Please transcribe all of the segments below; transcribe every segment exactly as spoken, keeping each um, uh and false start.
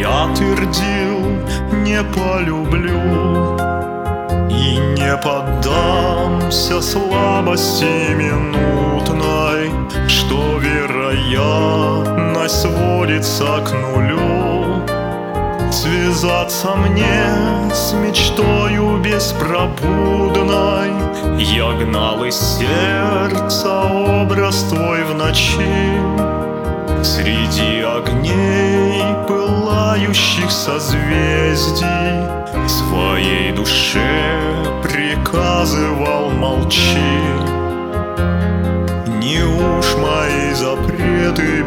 Я твердил, не полюблю и не поддамся слабости минутной, что вероятность сводится к нулю. Связаться мне с мечтою беспробудной, я гнал из сердца образ твой в ночи. Среди огней пылающих созвездий своей душе приказывал: молчи. Неуж мои запреты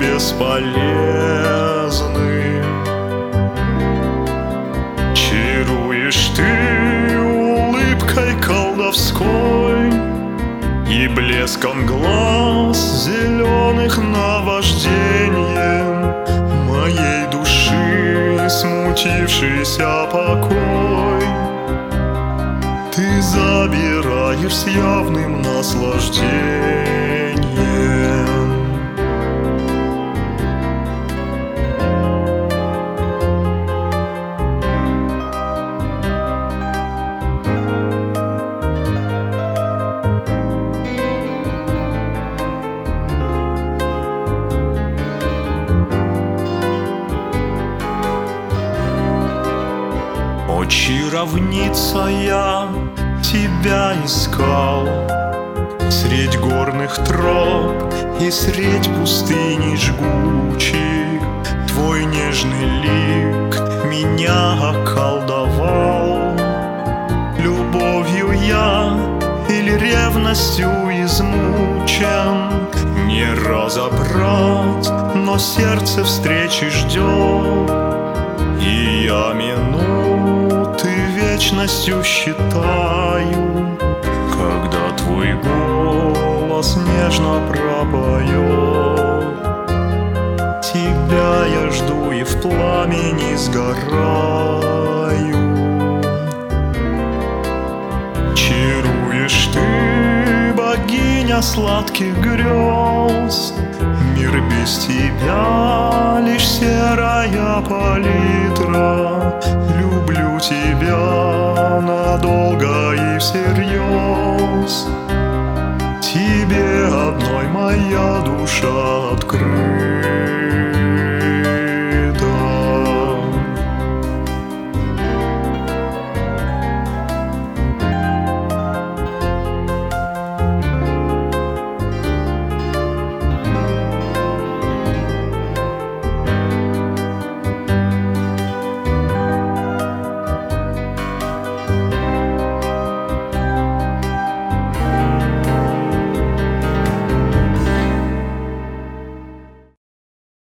бесполезны? Чаруешь ты улыбкой колдовской и блеском глаз зеленых наваждением моей души смутившийся покой ты забираешь с явным наслаждением. О, чаровница, я тебя искал средь горных троп и средь пустыней жгучих. Твой нежный лик меня околдовал. Любовью я или ревностью измучен, не разобрать, но сердце встречи ждет. И я минуты вечностью считаю, когда твой голос нежно пропоет. Тебя я жду и в пламени сгораю. Чаруешь ты, богиня сладких грез, мир без тебя лишь серая палитра. Люблю тебя надолго и всерьез, тебе одной моя душа открыта.